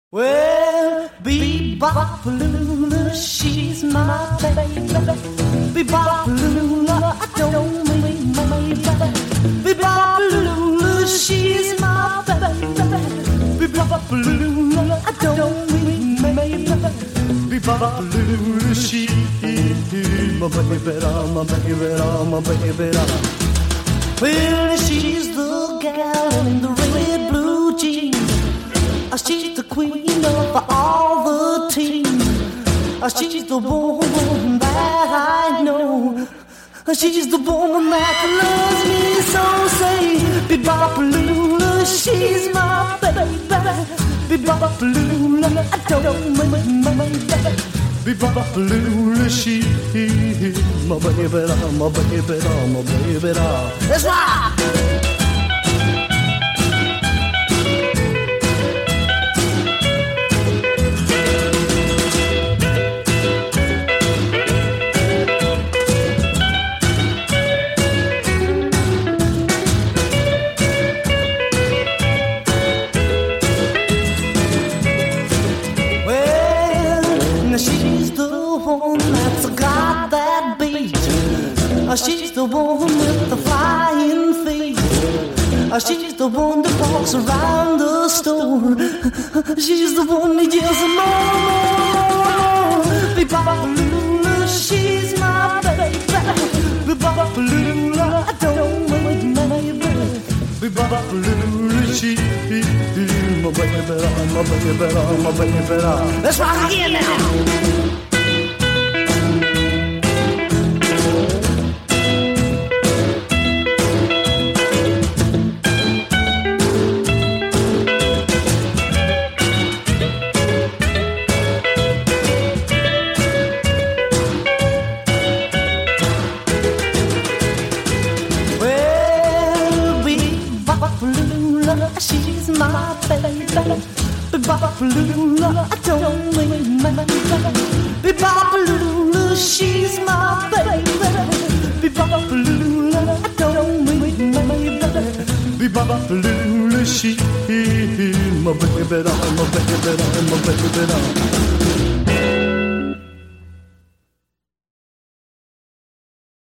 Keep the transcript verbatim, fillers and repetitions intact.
Well, Bebop-a-lula, she's my baby. Bebop-a-lula, I don't mean my baby. Bebop-a-lula, she's my baby. Bebop-a-lula, I don't mean my baby. Bebop-a-lula, she's my baby, my baby, my baby. Well, she's the gal in the red blue jeans. She's the queen of all the teams. She's the woman that I know. She's the woman that loves me so. Say, Bebop-a-lula, she's my baby. Bebop-a-lula, I don't mean my baby. Bebop-a-lula, she's my baby, my baby, my baby. That's right. She's the one that's got that beat. She's the one with the flying feet. She's the one that walks around the store. She's the one that yells more, more, more. Bebop-a-lula, she's my baby. Bebop-a-lula, I don't mean my baby. Bebop-a-lula, she's my baby, my baby, my baby. Let's rock again now. She's my baby. Bebop-a-lula, I don't mean my baby. Bebop-a-lula, she's my baby. Bebop-a-lula, I don't mean my baby. Bebop-a-lula, she's my baby, my baby, my baby.